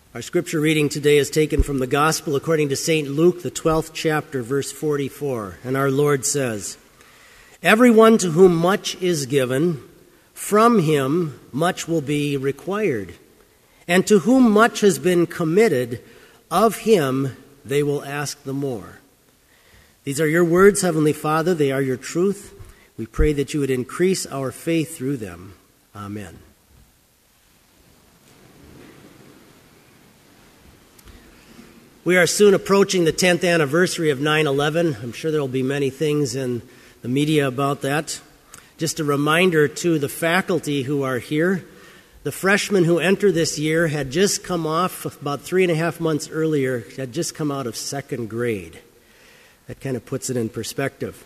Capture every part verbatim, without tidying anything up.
Our scripture reading today is taken from the Gospel according to Saint Luke, the twelfth chapter, verse forty-four. And our Lord says, "Everyone to whom much is given, from him much will be required. And to whom much has been committed, of him they will ask the more." These are your words, Heavenly Father. They are your truth. We pray that you would increase our faith through them. Amen. We are soon approaching the tenth anniversary of nine eleven. I'm sure there will be many things in the media about that. Just a reminder to the faculty who are here, the freshmen who enter this year had just come off, about three and a half months earlier, had just come out of second grade. That kind of puts it in perspective.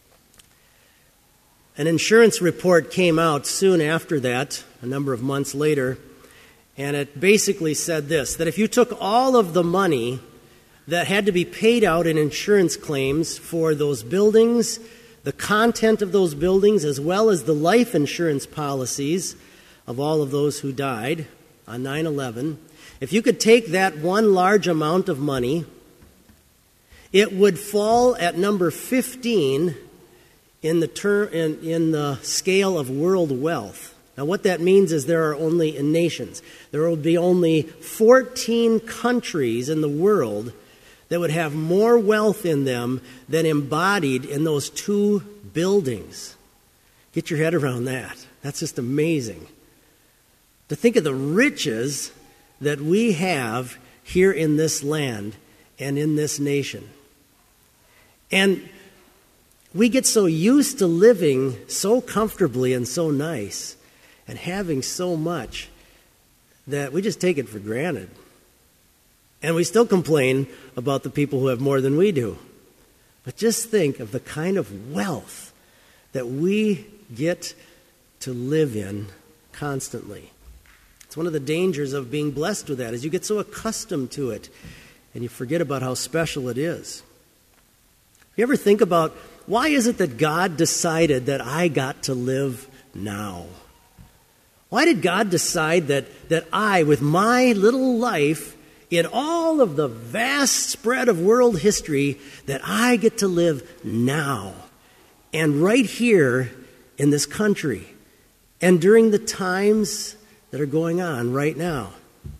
An insurance report came out soon after that, a number of months later, and it basically said this, that if you took all of the money that had to be paid out in insurance claims for those buildings, the content of those buildings, as well as the life insurance policies of all of those who died on nine eleven, if you could take that one large amount of money, it would fall at number fifteen in the ter- in, in the scale of world wealth. Now, what that means is there are only in nations, there will be only fourteen countries in the world that would have more wealth in them than embodied in those two buildings. Get your head around that. That's just amazing. To think of the riches that we have here in this land and in this nation. And we get so used to living so comfortably and so nice and having so much that we just take it for granted. And we still complain about the people who have more than we do. But just think of the kind of wealth that we get to live in constantly. It's one of the dangers of being blessed with that, is you get so accustomed to it and you forget about how special it is. You ever think about, why is it that God decided that I got to live now? Why did God decide that, that I, with my little life, in all of the vast spread of world history, that I get to live now and right here in this country and during the times that are going on right now?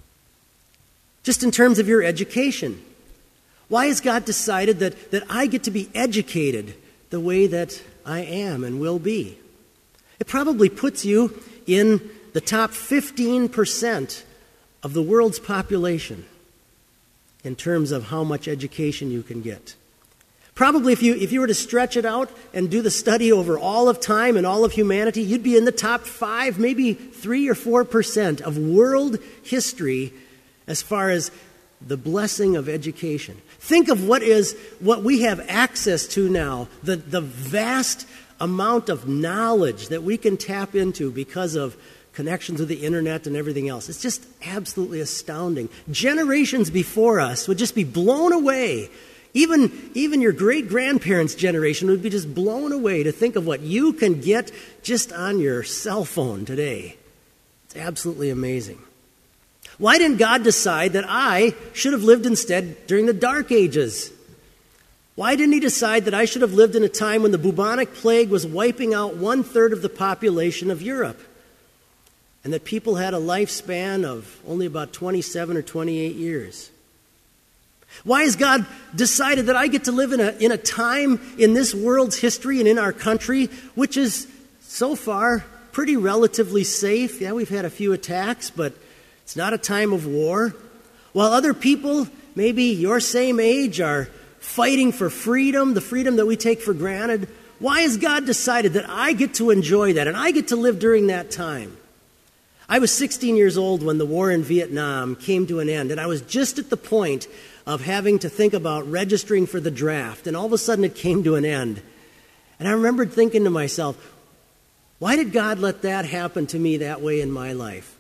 Just in terms of your education, why has God decided that, that I get to be educated the way that I am and will be? It probably puts you in the top fifteen percent of the world's population in terms of how much education you can get. Probably if you if you were to stretch it out and do the study over all of time and all of humanity, you'd be in the top five, maybe three or four percent of world history as far as the blessing of education. Think of what is what we have access to now, the, the vast amount of knowledge that we can tap into because of connections with the internet and everything else. It's just absolutely astounding. Generations before us would just be blown away. Even, even your great-grandparents' generation would be just blown away to think of what you can get just on your cell phone today. It's absolutely amazing. Why didn't God decide that I should have lived instead during the Dark Ages? Why didn't he decide that I should have lived in a time when the bubonic plague was wiping out one-third of the population of Europe? And that people had a lifespan of only about twenty-seven or twenty-eight years. Why has God decided that I get to live in a, in a time in this world's history and in our country which is so far pretty relatively safe? Yeah, we've had a few attacks, but it's not a time of war. While other people, maybe your same age, are fighting for freedom, the freedom that we take for granted, why has God decided that I get to enjoy that and I get to live during that time? I was sixteen years old when the war in Vietnam came to an end, and I was just at the point of having to think about registering for the draft, and all of a sudden it came to an end. And I remembered thinking to myself, why did God let that happen to me that way in my life?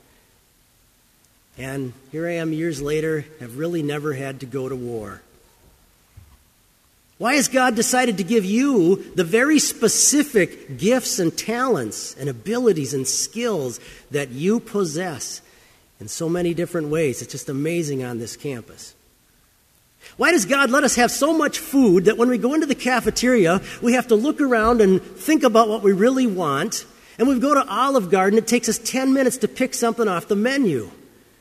And here I am years later, have really never had to go to war. Why has God decided to give you the very specific gifts and talents and abilities and skills that you possess in so many different ways. It's just amazing on this campus. Why does God let us have so much food that when we go into the cafeteria, we have to look around and think about what we really want? And when we go to Olive Garden, it takes us ten minutes to pick something off the menu.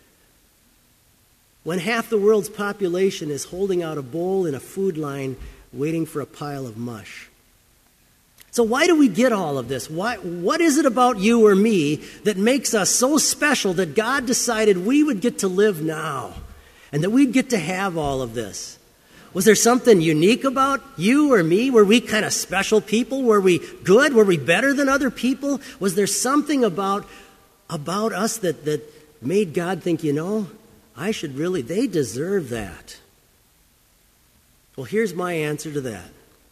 When half the world's population is holding out a bowl in a food line waiting for a pile of mush. So why do we get all of this? Why, what is it about you or me that makes us so special that God decided we would get to live now and that we'd get to have all of this? Was there something unique about you or me? Were we kind of special people? Were we good? Were we better than other people? Was there something about, about us that, that made God think, you know, I should really, they deserve that? Well, here's my answer to that.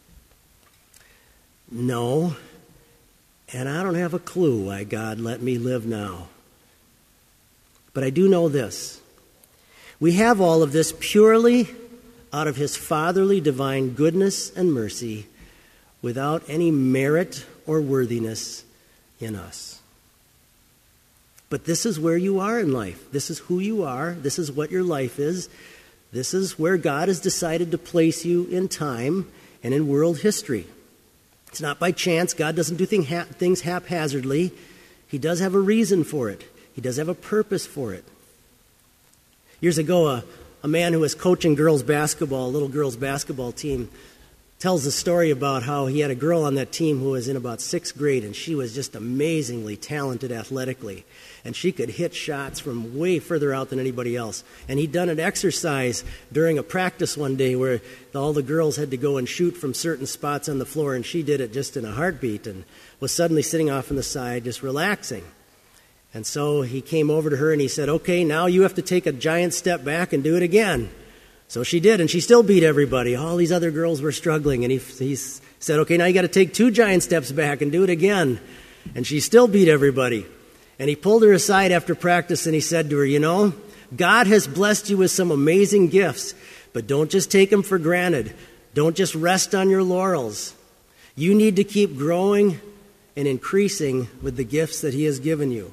No, and I don't have a clue why God let me live now. But I do know this. We have all of this purely out of his fatherly divine goodness and mercy without any merit or worthiness in us. But this is where you are in life. This is who you are. This is what your life is. This is where God has decided to place you in time and in world history. It's not by chance. God doesn't do thing ha- things haphazardly. He does have a reason for it. He does have a purpose for it. Years ago, a, a man who was coaching girls basketball, a little girls basketball team, tells a story about how he had a girl on that team who was in about sixth grade, and she was just amazingly talented athletically. And she could hit shots from way further out than anybody else. And he'd done an exercise during a practice one day where all the girls had to go and shoot from certain spots on the floor, and she did it just in a heartbeat and was suddenly sitting off on the side just relaxing. And so he came over to her and he said, okay, now you have to take a giant step back and do it again. So she did, and she still beat everybody. All these other girls were struggling, and he, he said, okay, now you got to take two giant steps back and do it again. And she still beat everybody. And he pulled her aside after practice and he said to her, you know, God has blessed you with some amazing gifts, but don't just take them for granted. Don't just rest on your laurels. You need to keep growing and increasing with the gifts that he has given you.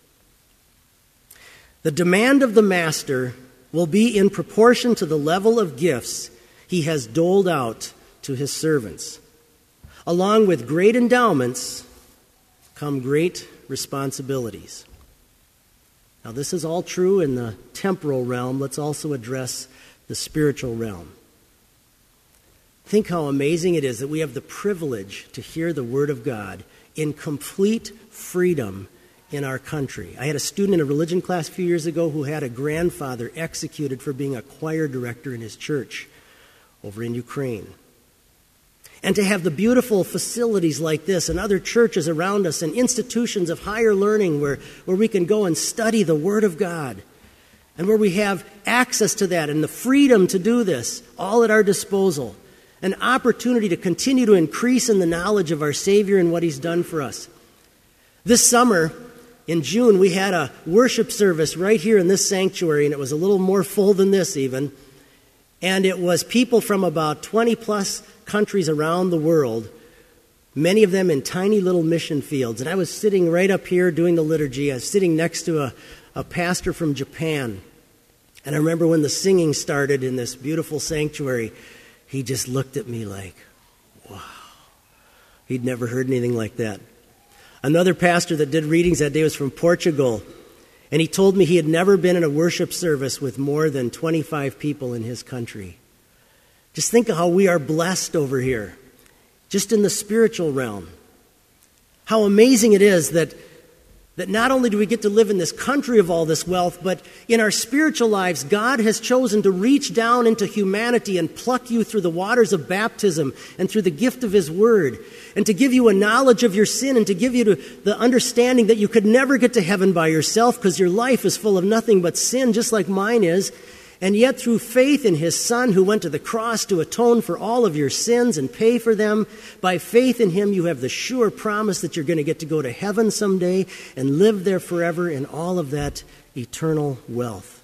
The demand of the master will be in proportion to the level of gifts he has doled out to his servants. Along with great endowments come great responsibilities. Now, this is all true in the temporal realm. Let's also address the spiritual realm. Think how amazing it is that we have the privilege to hear the Word of God in complete freedom in our country. I had a student in a religion class a few years ago who had a grandfather executed for being a choir director in his church over in Ukraine. And to have the beautiful facilities like this and other churches around us and institutions of higher learning where, where we can go and study the Word of God and where we have access to that and the freedom to do this all at our disposal. An opportunity to continue to increase in the knowledge of our Savior and what He's done for us. This summer, in June, we had a worship service right here in this sanctuary, and it was a little more full than this even. And it was people from about twenty plus countries around the world, many of them in tiny little mission fields. And I was sitting right up here doing the liturgy. I was sitting next to a, a pastor from Japan. And I remember when the singing started in this beautiful sanctuary, he just looked at me like, wow. He'd never heard anything like that. Another pastor that did readings that day was from Portugal. And he told me he had never been in a worship service with more than twenty-five people in his country. Just think of how we are blessed over here, just in the spiritual realm. How amazing it is that, that not only do we get to live in this country of all this wealth, but in our spiritual lives, God has chosen to reach down into humanity and pluck you through the waters of baptism and through the gift of His Word, and to give you a knowledge of your sin and to give you the understanding that you could never get to heaven by yourself because your life is full of nothing but sin, just like mine is. And yet through faith in His Son who went to the cross to atone for all of your sins and pay for them, by faith in Him you have the sure promise that you're going to get to go to heaven someday and live there forever in all of that eternal wealth.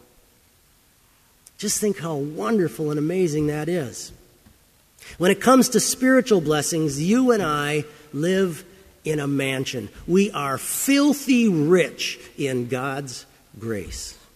Just think how wonderful and amazing that is. When it comes to spiritual blessings, you and I live in a mansion. We are filthy rich in God's grace.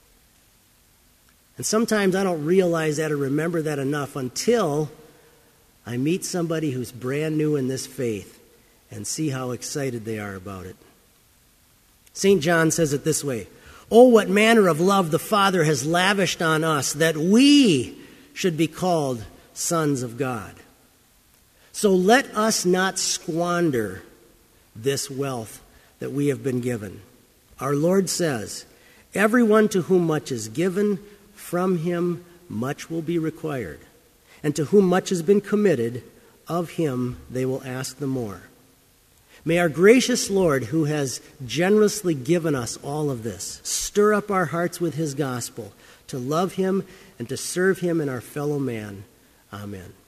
And sometimes I don't realize that or remember that enough until I meet somebody who's brand new in this faith and see how excited they are about it. Saint John says it this way, "Oh, what manner of love the Father has lavished on us, that we should be called sons of God." So let us not squander this wealth that we have been given. Our Lord says, "Everyone to whom much is given, from him much will be required. And to whom much has been committed, of him they will ask the more." May our gracious Lord, who has generously given us all of this, stir up our hearts with his gospel, to love him and to serve him and our fellow man. Amen.